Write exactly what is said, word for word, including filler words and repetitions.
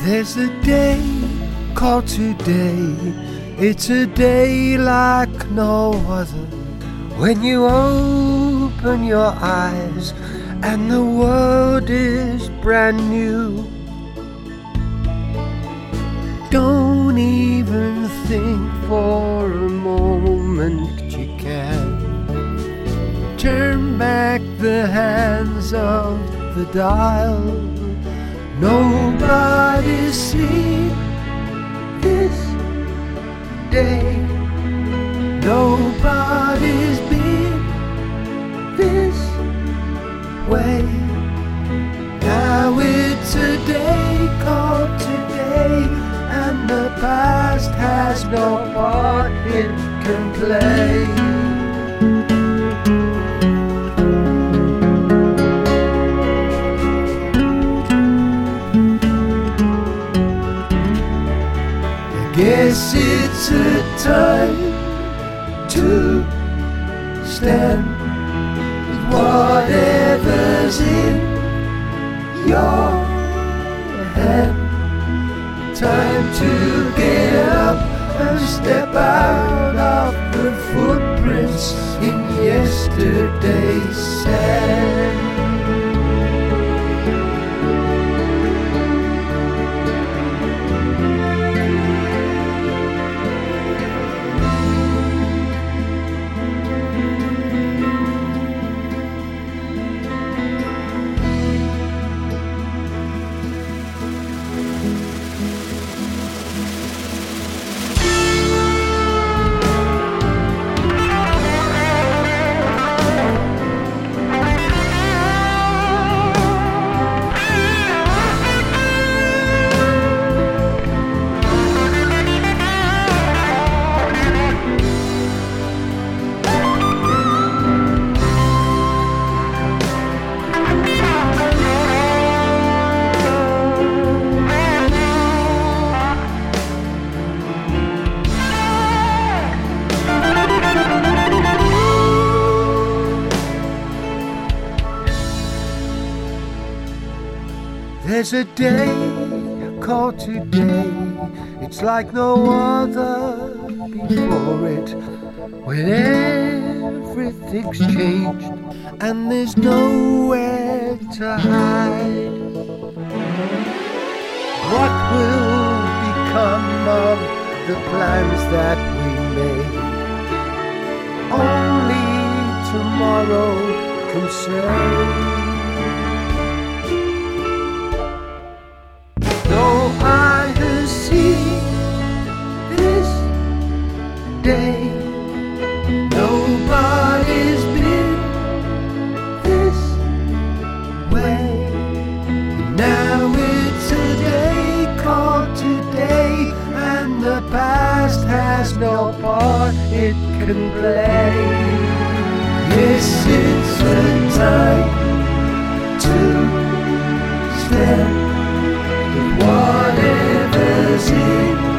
There's a day called today. It's a day like no other. When you open your eyes and the world is brand new. Don't even think for a moment you can turn back the hands of the dial. Nobody's seen this day. Nobody's been this way. Now it's a day called today, and the past has no part it can play. Guess it's a time to stand with whatever's in your hand. Time to get up and step out of the footprints in yesterday's sand. There's a day called today. It's like no other before it, when everything's changed and there's nowhere to hide. What will become of the plans that we made? Only tomorrow can say. No eye has seen this day. Nobody's been this way. Now it's a day called today, and the past has no part it can play. Yes, it's a time to stand. Whatever's in